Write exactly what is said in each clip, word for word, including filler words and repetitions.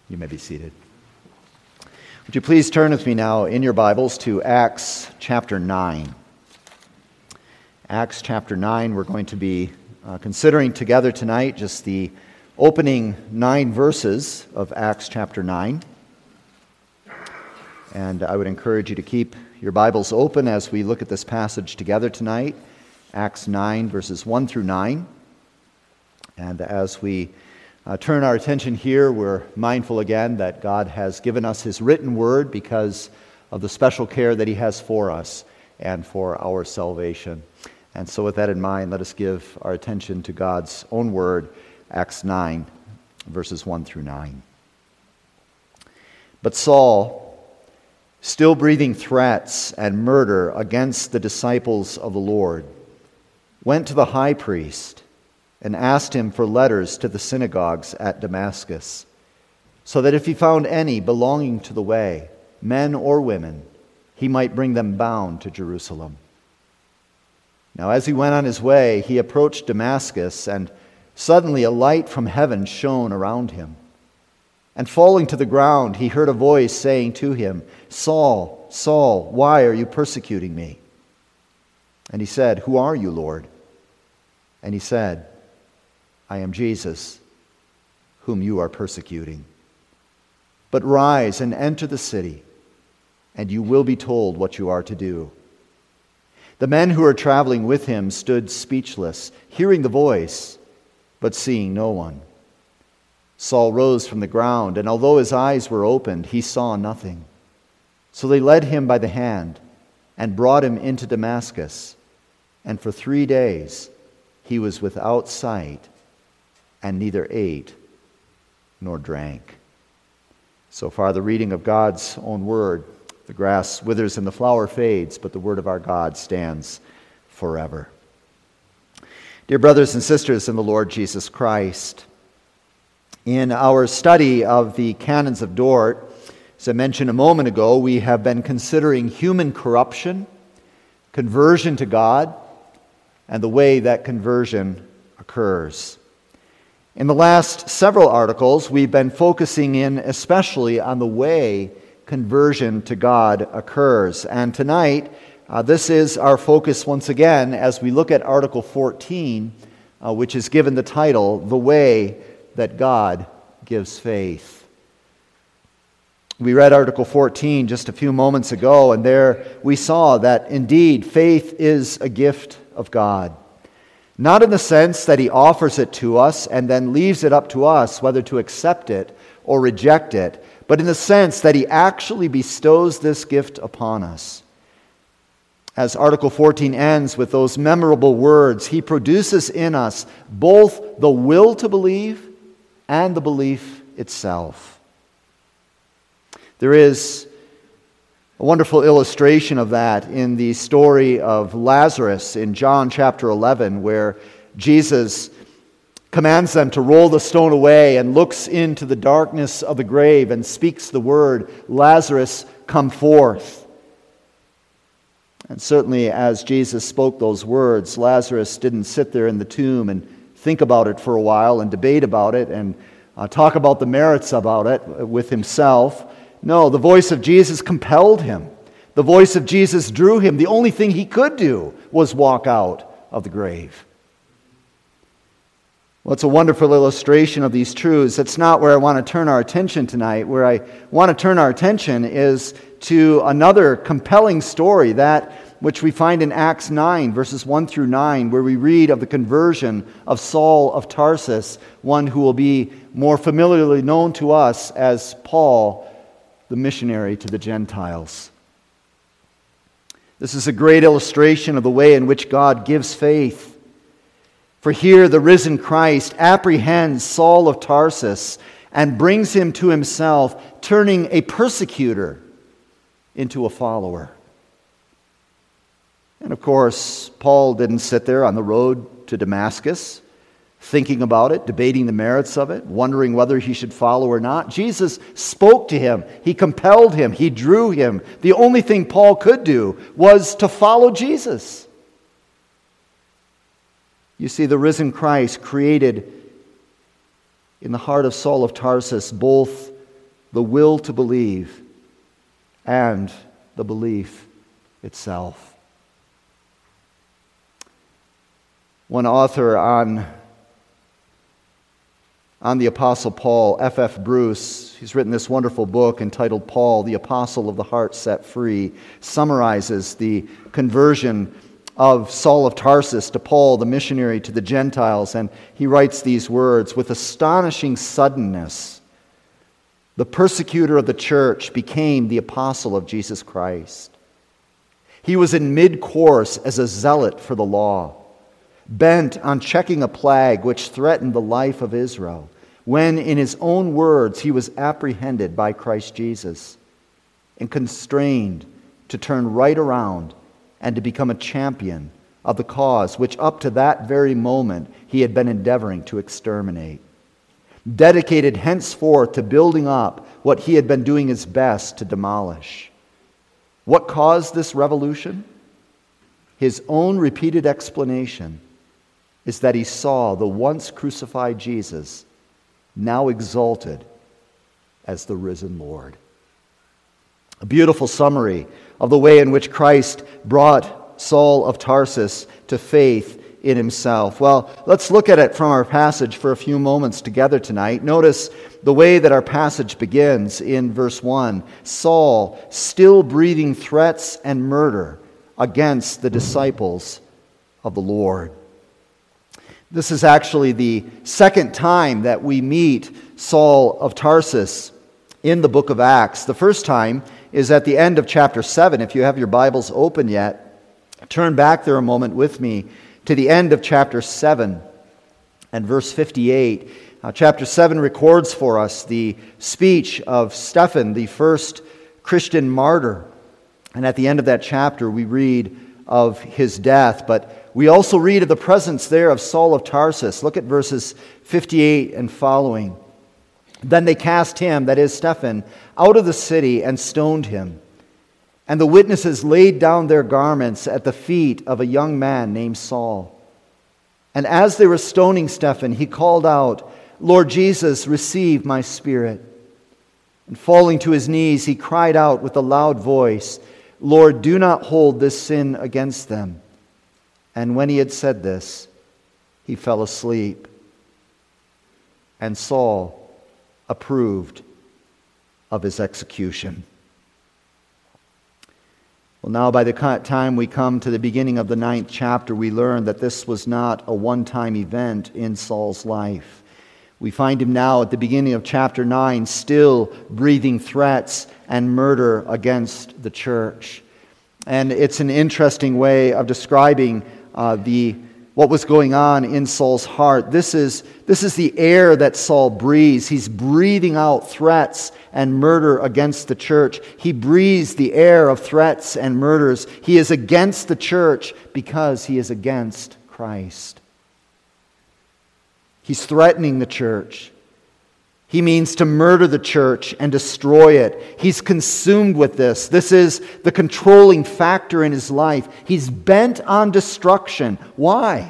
You may be seated. Would you please turn with me now in your Bibles to Acts chapter nine. Acts chapter nine, we're going to be uh, considering together tonight just the opening nine verses of Acts chapter nine. And I would encourage you to keep your Bibles open as we look at this passage together tonight. Acts nine, verses one through nine. And as we uh, turn our attention here, we're mindful again that God has given us His written word because of the special care that He has for us and for our salvation. And so with that in mind, let us give our attention to God's own word, Acts nine, verses one through nine. But Saul, still breathing threats and murder against the disciples of the Lord, went to the high priest and asked him for letters to the synagogues at Damascus, so that if he found any belonging to the way, men or women, he might bring them bound to Jerusalem. Now as he went on his way, he approached Damascus, and suddenly a light from heaven shone around him. And falling to the ground, he heard a voice saying to him, "Saul, Saul, why are you persecuting me?" And he said, "Who are you, Lord?" And he said, "I am Jesus, whom you are persecuting. But rise and enter the city, and you will be told what you are to do." The men who were traveling with him stood speechless, hearing the voice, but seeing no one. Saul rose from the ground, and although his eyes were opened, he saw nothing. So they led him by the hand and brought him into Damascus, and for three days he was without sight, and neither ate nor drank. So far, the reading of God's own word. The grass withers and the flower fades, but the word of our God stands forever. Dear brothers and sisters in the Lord Jesus Christ, in our study of the canons of Dort, as I mentioned a moment ago, we have been considering human corruption, conversion to God, and the way that conversion occurs. In the last several articles, we've been focusing in especially on the way conversion to God occurs. And tonight, uh, this is our focus once again as we look at Article fourteen, uh, which is given the title, "The Way That God Gives Faith." We read Article fourteen just a few moments ago, and there we saw that indeed faith is a gift of God. Not in the sense that He offers it to us and then leaves it up to us whether to accept it or reject it, but in the sense that He actually bestows this gift upon us. As Article fourteen ends with those memorable words, He produces in us both the will to believe and the belief itself. There is a wonderful illustration of that in the story of Lazarus in John chapter eleven, where Jesus commands them to roll the stone away and looks into the darkness of the grave and speaks the word, "Lazarus, come forth." And certainly as Jesus spoke those words, Lazarus didn't sit there in the tomb and think about it for a while and debate about it and uh, talk about the merits about it with himself. No, the voice of Jesus compelled him. The voice of Jesus drew him. The only thing he could do was walk out of the grave. Well, it's a wonderful illustration of these truths. That's not where I want to turn our attention tonight. Where I want to turn our attention is to another compelling story, that which we find in Acts nine, verses one through nine, where we read of the conversion of Saul of Tarsus, one who will be more familiarly known to us as Paul, the missionary to the Gentiles. This is a great illustration of the way in which God gives faith. For here the risen Christ apprehends Saul of Tarsus and brings him to himself, turning a persecutor into a follower. And of course, Paul didn't sit there on the road to Damascus, thinking about it, debating the merits of it, wondering whether he should follow or not. Jesus spoke to him. He compelled him. He drew him. The only thing Paul could do was to follow Jesus. You see, the risen Christ created in the heart of Saul of Tarsus both the will to believe, and the belief itself. One author on, on the Apostle Paul, F F Bruce, he's written this wonderful book entitled Paul, the Apostle of the Heart Set Free, summarizes the conversion of Saul of Tarsus to Paul, the missionary to the Gentiles, and he writes these words: "With astonishing suddenness, the persecutor of the church became the apostle of Jesus Christ. He was in mid-course as a zealot for the law, bent on checking a plague which threatened the life of Israel, when, in his own words, he was apprehended by Christ Jesus and constrained to turn right around and to become a champion of the cause which up to that very moment he had been endeavoring to exterminate, dedicated henceforth to building up what he had been doing his best to demolish. What caused this revolution? His own repeated explanation is that he saw the once crucified Jesus now exalted as the risen Lord." A beautiful summary of the way in which Christ brought Saul of Tarsus to faith in himself. Well, let's look at it from our passage for a few moments together tonight. Notice the way that our passage begins in verse one. Saul, still breathing threats and murder against the disciples of the Lord. This is actually the second time that we meet Saul of Tarsus in the book of Acts. The first time is at the end of chapter seven. If you have your Bibles open yet, turn back there a moment with me to the end of chapter seven and verse fifty-eight. Now, chapter seven records for us the speech of Stephen, the first Christian martyr. And at the end of that chapter, we read of his death. But we also read of the presence there of Saul of Tarsus. Look at verses fifty-eight and following. "Then they cast him," that is Stephen, "out of the city and stoned him. And the witnesses laid down their garments at the feet of a young man named Saul. And as they were stoning Stephen, he called out, 'Lord Jesus, receive my spirit.' And falling to his knees, he cried out with a loud voice, 'Lord, do not hold this sin against them.' And when he had said this, he fell asleep. And Saul approved of his execution." Well, now by the time we come to the beginning of the ninth chapter, we learn that this was not a one-time event in Saul's life. We find him now at the beginning of chapter nine, still breathing threats and murder against the church. And it's an interesting way of describing uh, the what was going on in Saul's heart. This is, this is the air that Saul breathes. He's breathing out threats and murder against the church. He breathes the air of threats and murders. He is against the church because he is against Christ. He's threatening the church. He means to murder the church and destroy it. He's consumed with this. This is the controlling factor in his life. He's bent on destruction. Why?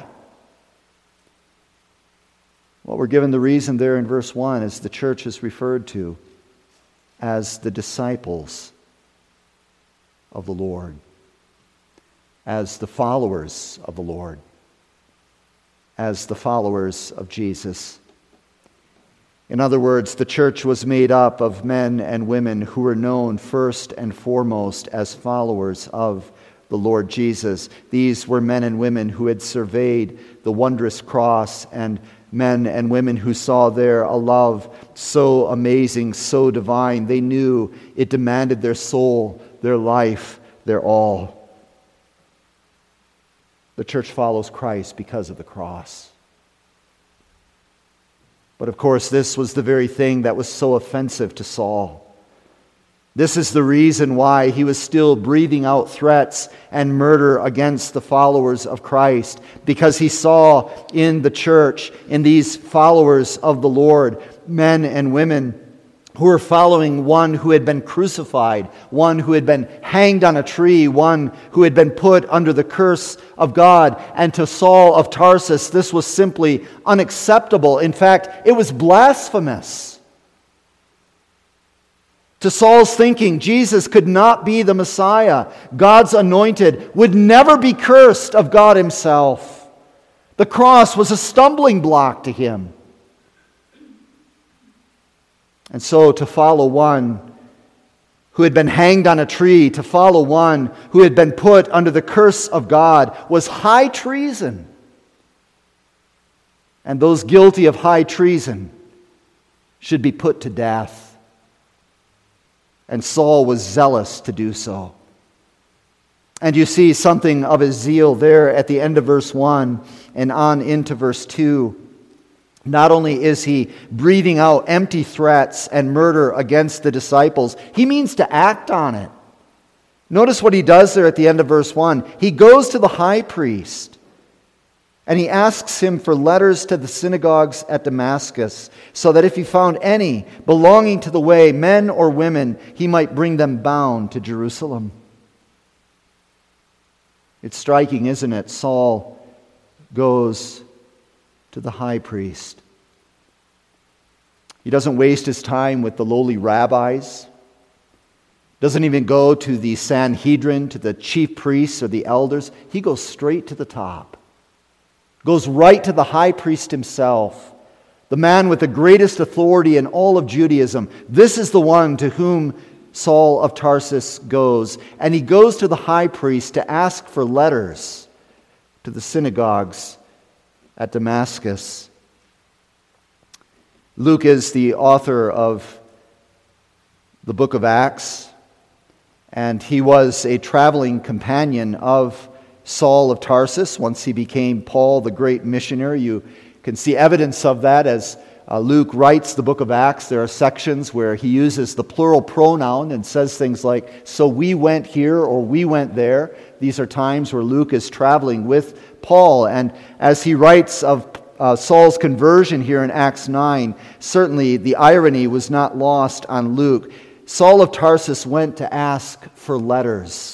Well, we're given the reason there in verse one, as the church is referred to as the disciples of the Lord, as the followers of the Lord, as the followers of Jesus. In other words, the church was made up of men and women who were known first and foremost as followers of the Lord Jesus. These were men and women who had surveyed the wondrous cross, and men and women who saw there a love so amazing, so divine. They knew it demanded their soul, their life, their all. The church follows Christ because of the cross. But of course, this was the very thing that was so offensive to Saul. This is the reason why he was still breathing out threats and murder against the followers of Christ, because he saw in the church, in these followers of the Lord, men and women who were following one who had been crucified, one who had been hanged on a tree, one who had been put under the curse of God. And to Saul of Tarsus, this was simply unacceptable. In fact, it was blasphemous. To Saul's thinking, Jesus could not be the Messiah. God's anointed would never be cursed of God himself. The cross was a stumbling block to him. And so to follow one who had been hanged on a tree, to follow one who had been put under the curse of God, was high treason. And those guilty of high treason should be put to death. And Saul was zealous to do so. And you see something of his zeal there at the end of verse one and on into verse two. Not only is he breathing out empty threats and murder against the disciples, he means to act on it. Notice what he does there at the end of verse one. He goes to the high priest and he asks him for letters to the synagogues at Damascus, so that if he found any belonging to the way, men or women, he might bring them bound to Jerusalem. It's striking, isn't it? Saul goes to the high priest. He doesn't waste his time with the lowly rabbis. Doesn't even go to the Sanhedrin, to the chief priests or the elders. He goes straight to the top. Goes right to the high priest himself, the man with the greatest authority in all of Judaism. This is the one to whom Saul of Tarsus goes. And he goes to the high priest to ask for letters to the synagogues at Damascus. Luke is the author of the book of Acts, and he was a traveling companion of Saul of Tarsus once he became Paul, the great missionary. You can see evidence of that as uh, Luke writes the book of Acts. There are sections where he uses the plural pronoun and says things like, so we went here or we went there. These are times where Luke is traveling with Paul. And as he writes of uh, Saul's conversion here in Acts nine, certainly the irony was not lost on Luke. Saul of Tarsus went to ask for letters.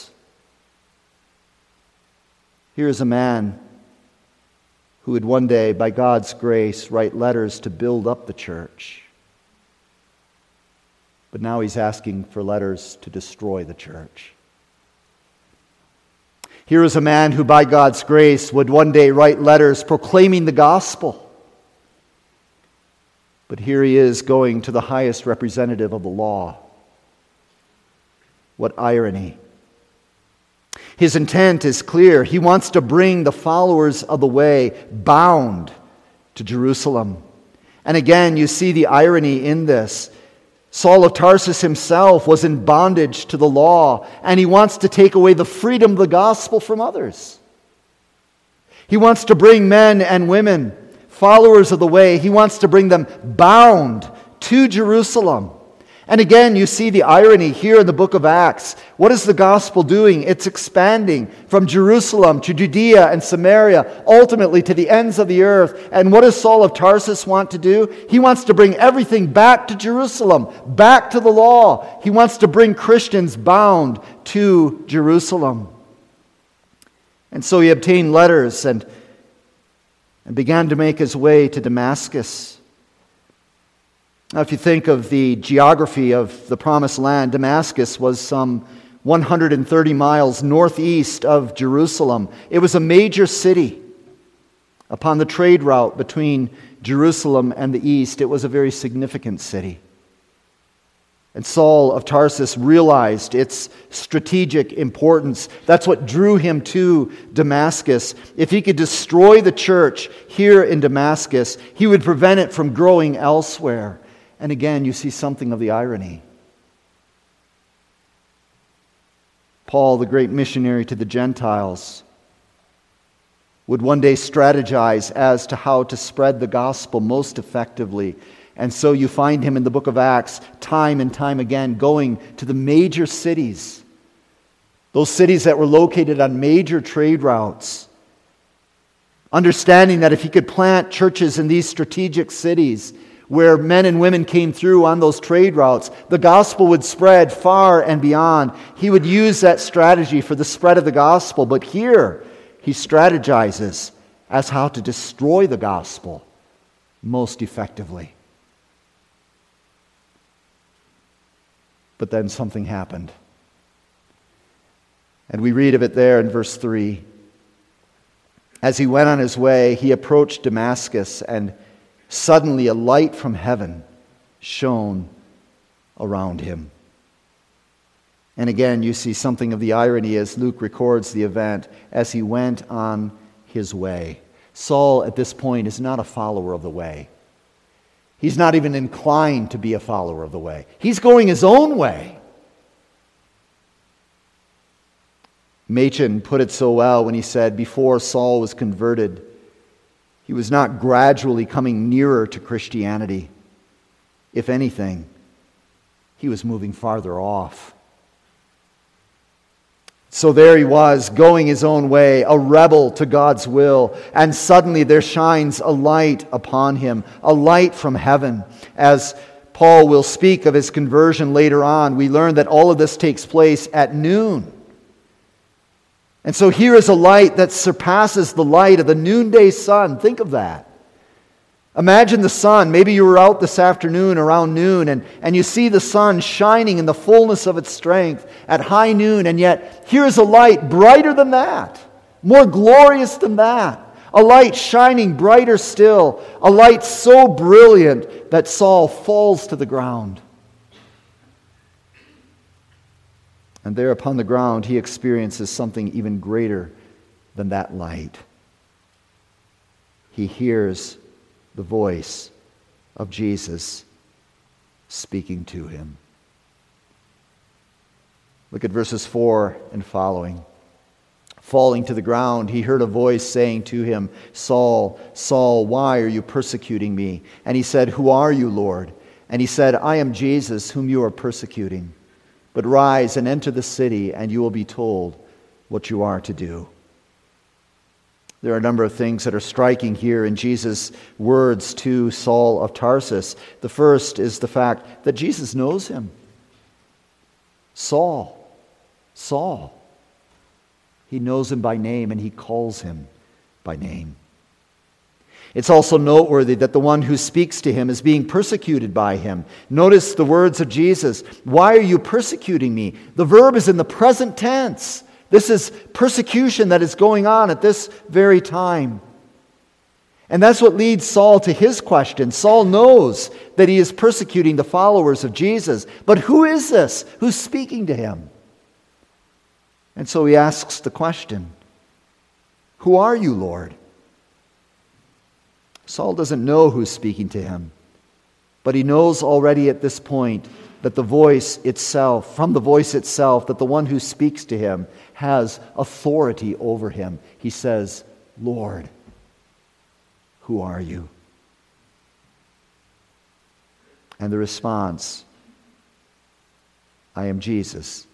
Here is a man who would one day, by God's grace, write letters to build up the church. But now he's asking for letters to destroy the church. Here is a man who, by God's grace, would one day write letters proclaiming the gospel. But here he is going to the highest representative of the law. What irony. His intent is clear. He wants to bring the followers of the way bound to Jerusalem. And again, you see the irony in this. Saul of Tarsus himself was in bondage to the law, and he wants to take away the freedom of the gospel from others. He wants to bring men and women, followers of the way, he wants to bring them bound to Jerusalem. And again, you see the irony here in the book of Acts. What is the gospel doing? It's expanding from Jerusalem to Judea and Samaria, ultimately to the ends of the earth. And what does Saul of Tarsus want to do? He wants to bring everything back to Jerusalem, back to the law. He wants to bring Christians bound to Jerusalem. And so he obtained letters and, and began to make his way to Damascus. Now, if you think of the geography of the Promised Land, Damascus was some one hundred thirty miles northeast of Jerusalem. It was a major city. Upon the trade route between Jerusalem and the east, it was a very significant city. And Saul of Tarsus realized its strategic importance. That's what drew him to Damascus. If he could destroy the church here in Damascus, he would prevent it from growing elsewhere. And again, you see something of the irony. Paul, the great missionary to the Gentiles, would one day strategize as to how to spread the gospel most effectively. And so you find him in the book of Acts, time and time again, going to the major cities. Those cities that were located on major trade routes. Understanding that if he could plant churches in these strategic cities, where men and women came through on those trade routes, the gospel would spread far and beyond. He would use that strategy for the spread of the gospel. But here, he strategizes as how to destroy the gospel most effectively. But then something happened. And we read of it there in verse three. As he went on his way, he approached Damascus, and suddenly a light from heaven shone around him. And again, you see something of the irony as Luke records the event as he went on his way. Saul, at this point, is not a follower of the way. He's not even inclined to be a follower of the way. He's going his own way. Machen put it so well when he said, before Saul was converted, he was not gradually coming nearer to Christianity. If anything, he was moving farther off. So there he was, going his own way, a rebel to God's will, and suddenly there shines a light upon him, a light from heaven. As Paul will speak of his conversion later on, we learn that all of this takes place at noon. And so here is a light that surpasses the light of the noonday sun. Think of that. Imagine the sun. Maybe you were out this afternoon around noon and, and you see the sun shining in the fullness of its strength at high noon, and yet here is a light brighter than that, more glorious than that. A light shining brighter still, a light so brilliant that Saul falls to the ground. And there upon the ground he experiences something even greater than that light. He hears the voice of Jesus speaking to him. Look at verses four and following. Falling to the ground, he heard a voice saying to him, Saul, Saul, why are you persecuting me? And he said, who are you, Lord? And he said, I am Jesus, whom you are persecuting. But rise and enter the city, and you will be told what you are to do. There are a number of things that are striking here in Jesus' words to Saul of Tarsus. The first is the fact that Jesus knows him. Saul, Saul. He knows him by name, and he calls him by name. It's also noteworthy that the one who speaks to him is being persecuted by him. Notice the words of Jesus. Why are you persecuting me? The verb is in the present tense. This is persecution that is going on at this very time. And that's what leads Saul to his question. Saul knows that he is persecuting the followers of Jesus. But who is this who's speaking to him? And so he asks the question, who are you, Lord? Saul doesn't know who's speaking to him, but he knows already at this point that the voice itself, from the voice itself, that the one who speaks to him has authority over him. He says, Lord, who are you? And the response, I am Jesus,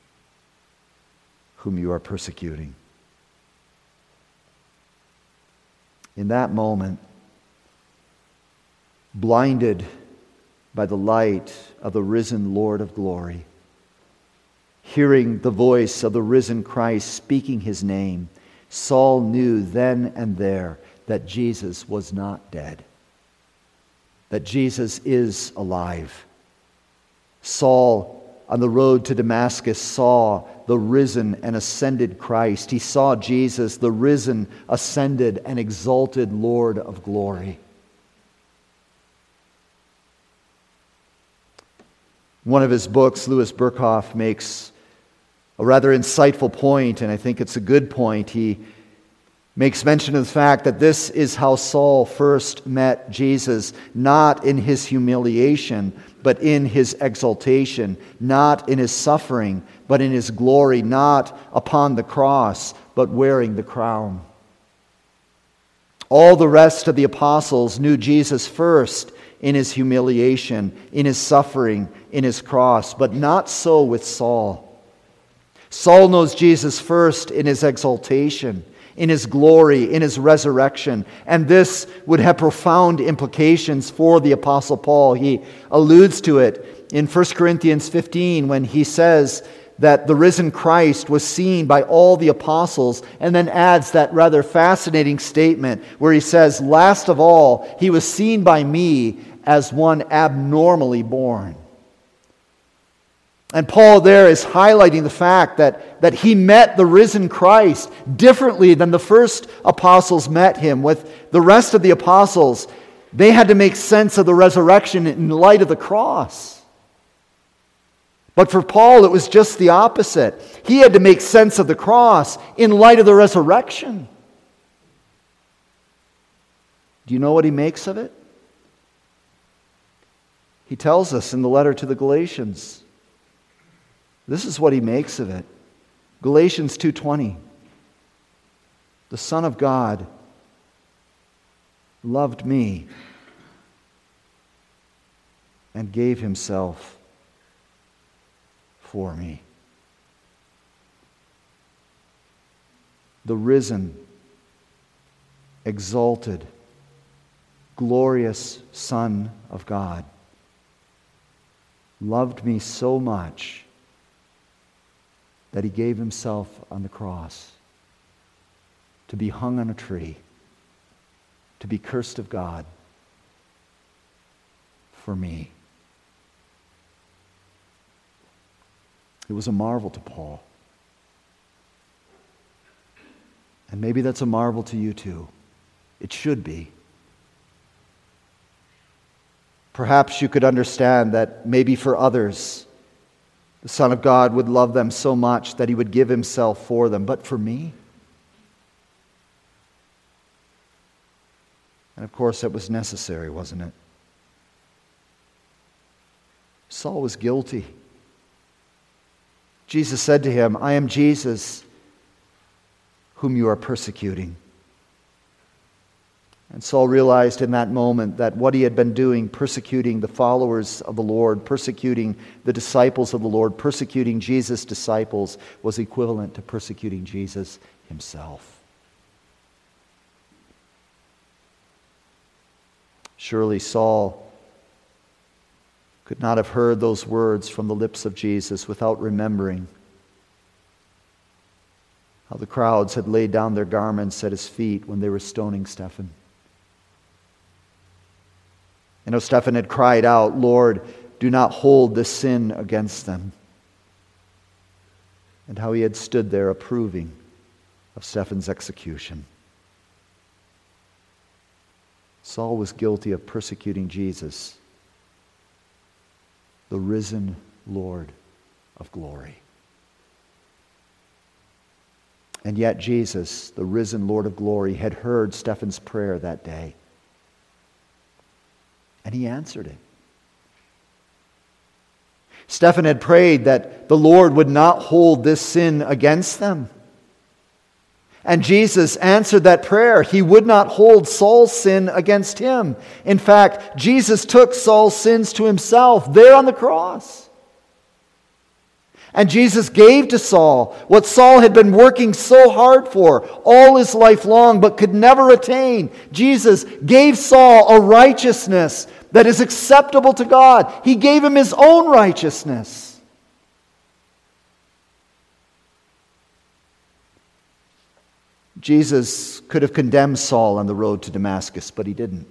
whom you are persecuting. In that moment, blinded by the light of the risen Lord of glory, hearing the voice of the risen Christ speaking his name, Saul knew then and there that Jesus was not dead, that Jesus is alive. Saul, on the road to Damascus, saw the risen and ascended Christ. He saw Jesus, the risen, ascended, and exalted Lord of glory. One of his books, Louis Berkhoff, makes a rather insightful point, and I think it's a good point. He makes mention of the fact that this is how Saul first met Jesus, not in his humiliation, but in his exaltation, not in his suffering, but in his glory, not upon the cross, but wearing the crown. All the rest of the apostles knew Jesus first in his humiliation, in his suffering, in his cross, but not so with Saul. Saul knows Jesus first in his exaltation, in his glory, in his resurrection. And this would have profound implications for the Apostle Paul. He alludes to it in First Corinthians fifteen when he says that the risen Christ was seen by all the apostles, and then adds that rather fascinating statement where he says, last of all, he was seen by me as one abnormally born. And Paul there is highlighting the fact that, that he met the risen Christ differently than the first apostles met him. With the rest of the apostles, they had to make sense of the resurrection in light of the cross. But for Paul, it was just the opposite. He had to make sense of the cross in light of the resurrection. Do you know what he makes of it? He tells us in the letter to the Galatians. This is what he makes of it. Galatians two twenty. The Son of God loved me and gave himself for me. The risen, exalted, glorious Son of God loved me so much that he gave himself on the cross to be hung on a tree, to be cursed of God for me. It was a marvel to Paul. And maybe that's a marvel to you too. It should be. Perhaps you could understand that maybe for others, the Son of God would love them so much that he would give himself for them. But for me? And of course, it was necessary, wasn't it? Saul was guilty. Jesus said to him, I am Jesus, whom you are persecuting. And Saul realized in that moment that what he had been doing, persecuting the followers of the Lord, persecuting the disciples of the Lord, persecuting Jesus' disciples, was equivalent to persecuting Jesus himself. Surely Saul could not have heard those words from the lips of Jesus without remembering how the crowds had laid down their garments at his feet when they were stoning Stephen. And how Stephen had cried out, Lord, do not hold this sin against them. And how he had stood there approving of Stephen's execution. Saul was guilty of persecuting Jesus, the risen Lord of glory. And yet Jesus, the risen Lord of glory, had heard Stephen's prayer that day. And he answered it. Stephen had prayed that the Lord would not hold this sin against them. And Jesus answered that prayer. He would not hold Saul's sin against him. In fact, Jesus took Saul's sins to himself there on the cross. And Jesus gave to Saul what Saul had been working so hard for all his life long but could never attain. Jesus gave Saul a righteousness that is acceptable to God. He gave him his own righteousness. Jesus could have condemned Saul on the road to Damascus, but he didn't.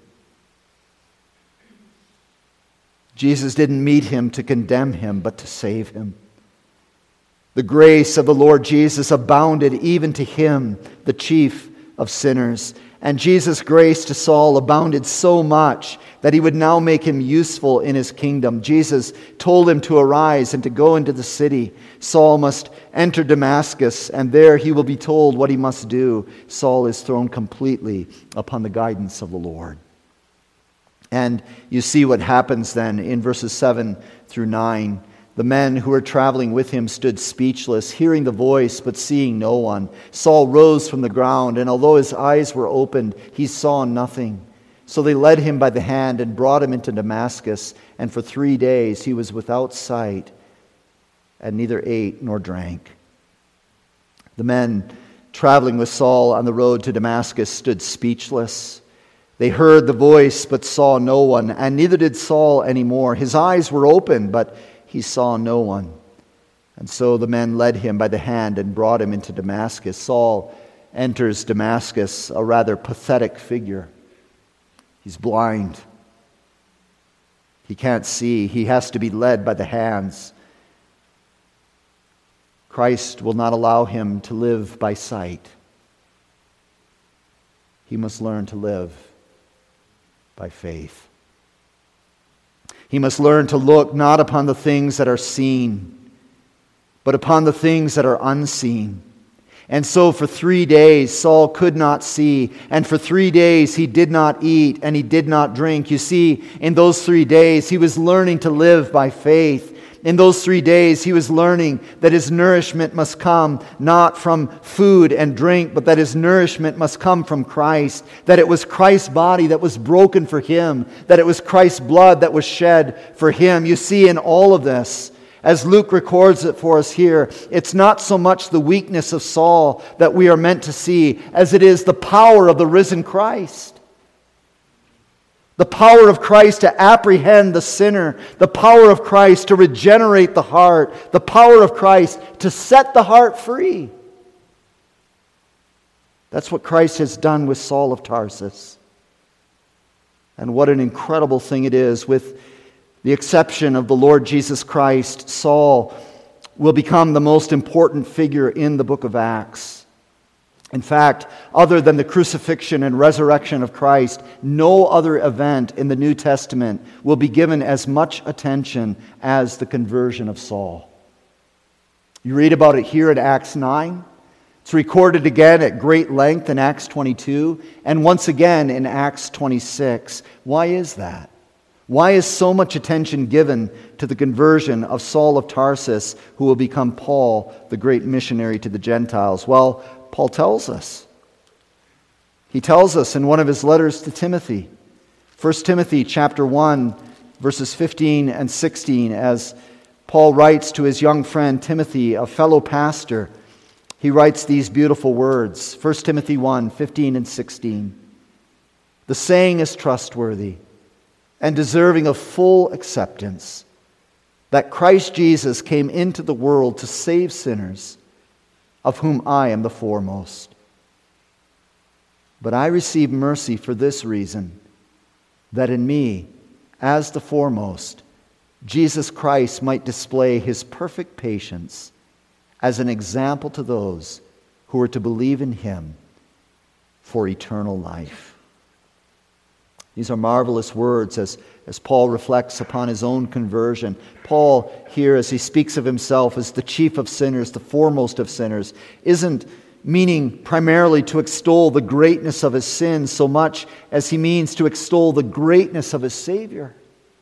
Jesus didn't meet him to condemn him, but to save him. The grace of the Lord Jesus abounded even to him, the chief of sinners. And Jesus' grace to Saul abounded so much that he would now make him useful in his kingdom. Jesus told him to arise and to go into the city. Saul must enter Damascus, and there he will be told what he must do. Saul is thrown completely upon the guidance of the Lord. And you see what happens then in verses seven through nine. The men who were traveling with him stood speechless, hearing the voice but seeing no one. Saul rose from the ground, and although his eyes were opened, he saw nothing. So they led him by the hand and brought him into Damascus, and for three days he was without sight and neither ate nor drank. The men traveling with Saul on the road to Damascus stood speechless. They heard the voice but saw no one, and neither did Saul anymore. His eyes were open, but he saw no one. And so the men led him by the hand and brought him into Damascus. Saul enters Damascus, a rather pathetic figure. He's blind. He can't see. He has to be led by the hands. Christ will not allow him to live by sight. He must learn to live by faith. He must learn to look not upon the things that are seen, but upon the things that are unseen. And so for three days Saul could not see, and for three days he did not eat and he did not drink. You see, in those three days he was learning to live by faith. In those three days he was learning that his nourishment must come not from food and drink, but that his nourishment must come from Christ. That it was Christ's body that was broken for him. That it was Christ's blood that was shed for him. You see, in all of this, as Luke records it for us here, it's not so much the weakness of Saul that we are meant to see as it is the power of the risen Christ. The power of Christ to apprehend the sinner. The power of Christ to regenerate the heart. The power of Christ to set the heart free. That's what Christ has done with Saul of Tarsus. And what an incredible thing it is. With the exception of the Lord Jesus Christ, Saul will become the most important figure in the book of Acts. In fact, other than the crucifixion and resurrection of Christ, no other event in the New Testament will be given as much attention as the conversion of Saul. You read about it here in Acts nine. It's recorded again at great length in Acts twenty-two, and once again in Acts twenty-six. Why is that? Why is so much attention given to the conversion of Saul of Tarsus, who will become Paul, the great missionary to the Gentiles? Well, Paul tells us. He tells us in one of his letters to Timothy, First Timothy chapter one, verses fifteen and sixteen, as Paul writes to his young friend Timothy, a fellow pastor, he writes these beautiful words. First Timothy one, fifteen and sixteen. The saying is trustworthy and deserving of full acceptance, that Christ Jesus came into the world to save sinners, of whom I am the foremost. But I receive mercy for this reason, that in me, as the foremost, Jesus Christ might display his perfect patience as an example to those who are to believe in him for eternal life. These are marvelous words as, as Paul reflects upon his own conversion. Paul here, as he speaks of himself as the chief of sinners, the foremost of sinners, isn't meaning primarily to extol the greatness of his sins so much as he means to extol the greatness of his Savior.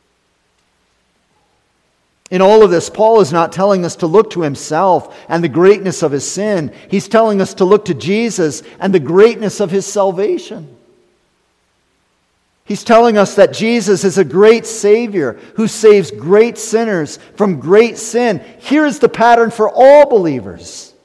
In all of this, Paul is not telling us to look to himself and the greatness of his sin. He's telling us to look to Jesus and the greatness of his salvation. He's telling us that Jesus is a great Savior who saves great sinners from great sin. Here is the pattern for all believers.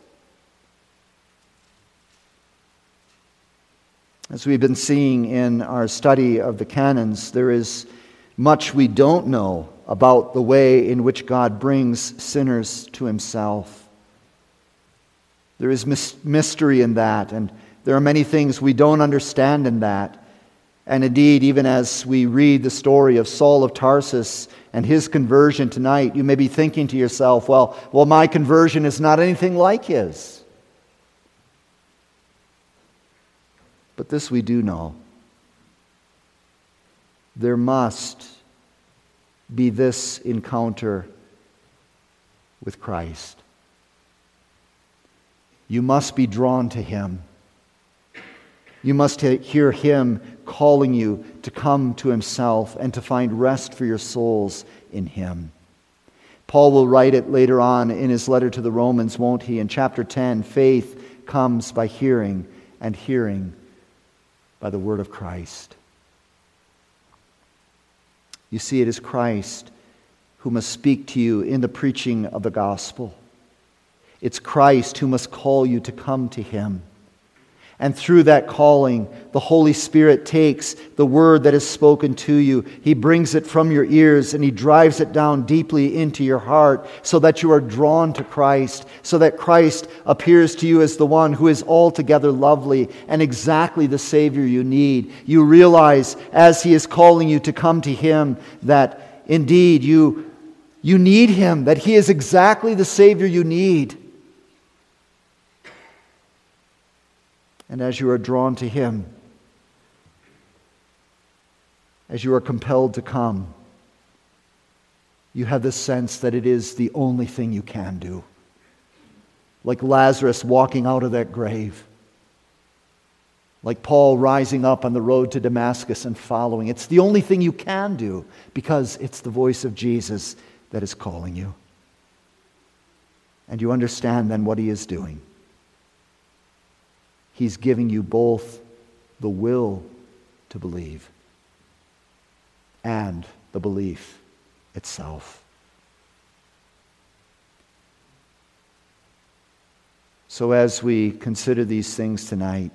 As we've been seeing in our study of the canons, there is much we don't know about the way in which God brings sinners to himself. There is mystery in that, and there are many things we don't understand in that. And indeed, even as we read the story of Saul of Tarsus and his conversion tonight, you may be thinking to yourself, well, well, my conversion is not anything like his. But this we do know. There must be this encounter with Christ. You must be drawn to him. You must hear him calling you to come to himself and to find rest for your souls in him. Paul will write it later on in his letter to the Romans, won't he? In chapter ten, faith comes by hearing, and hearing by the word of Christ. You see, it is Christ who must speak to you in the preaching of the gospel. It's Christ who must call you to come to him. And through that calling, the Holy Spirit takes the word that is spoken to you. He brings it from your ears and he drives it down deeply into your heart so that you are drawn to Christ, so that Christ appears to you as the one who is altogether lovely and exactly the Savior you need. You realize as he is calling you to come to him that indeed you, you need him, that he is exactly the Savior you need. And as you are drawn to Him, as you are compelled to come, you have this sense that it is the only thing you can do. Like Lazarus walking out of that grave. Like Paul rising up on the road to Damascus and following. It's the only thing you can do because it's the voice of Jesus that is calling you. And you understand then what He is doing. He's giving you both the will to believe and the belief itself. So as we consider these things tonight,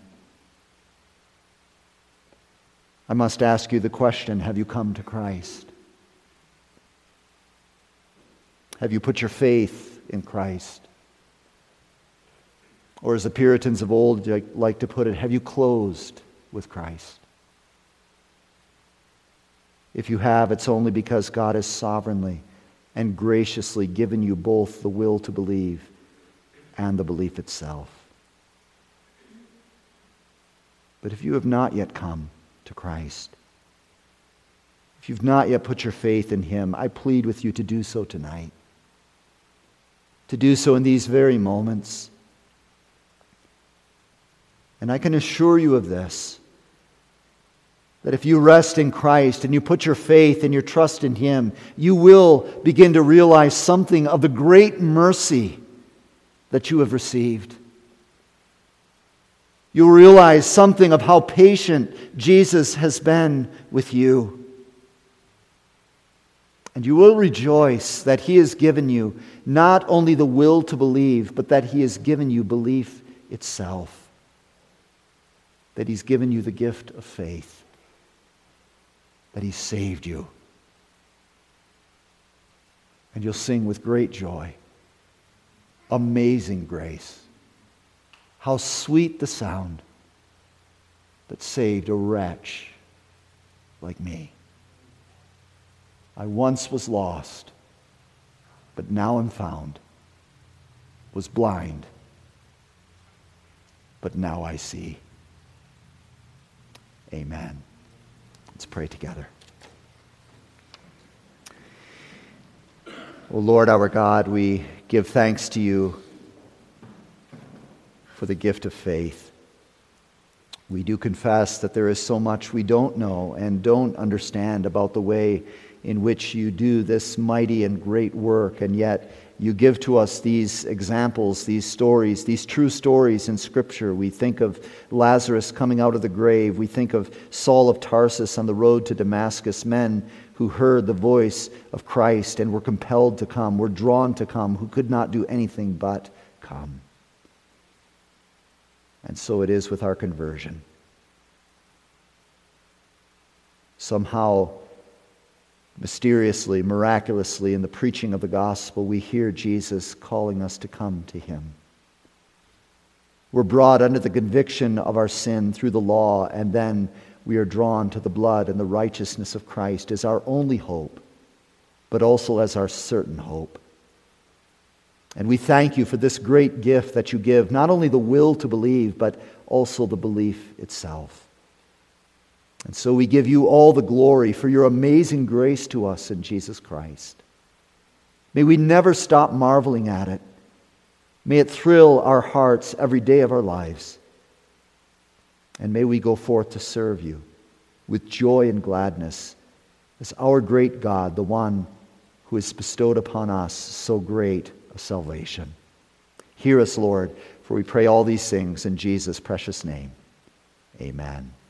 I must ask you the question, have you come to Christ? Have you put your faith in Christ? Or as the Puritans of old like to put it, have you closed with Christ? If you have, it's only because God has sovereignly and graciously given you both the will to believe and the belief itself. But if you have not yet come to Christ, if you've not yet put your faith in Him, I plead with you to do so tonight. To do so in these very moments. And I can assure you of this, that if you rest in Christ and you put your faith and your trust in Him, you will begin to realize something of the great mercy that you have received. You'll realize something of how patient Jesus has been with you. And you will rejoice that He has given you not only the will to believe, but that He has given you belief itself. That He's given you the gift of faith. That He saved you. And you'll sing with great joy, amazing grace. How sweet the sound that saved a wretch like me. I once was lost, but now am found. Was blind, but now I see. Amen. Let's pray together. O Lord our God, we give thanks to You for the gift of faith. We do confess that there is so much we don't know and don't understand about the way in which You do this mighty and great work, and yet You give to us these examples, these stories, these true stories in Scripture. We think of Lazarus coming out of the grave. We think of Saul of Tarsus on the road to Damascus, men who heard the voice of Christ and were compelled to come, were drawn to come, who could not do anything but come. And so it is with our conversion. Somehow, mysteriously, miraculously, in the preaching of the gospel, we hear Jesus calling us to come to Him. We're brought under the conviction of our sin through the law, and then we are drawn to the blood and the righteousness of Christ as our only hope, but also as our certain hope. And we thank You for this great gift that You give, not only the will to believe, but also the belief itself. And so we give You all the glory for Your amazing grace to us in Jesus Christ. May we never stop marveling at it. May it thrill our hearts every day of our lives. And may we go forth to serve You with joy and gladness as our great God, the one who has bestowed upon us so great a salvation. Hear us, Lord, for we pray all these things in Jesus' precious name. Amen.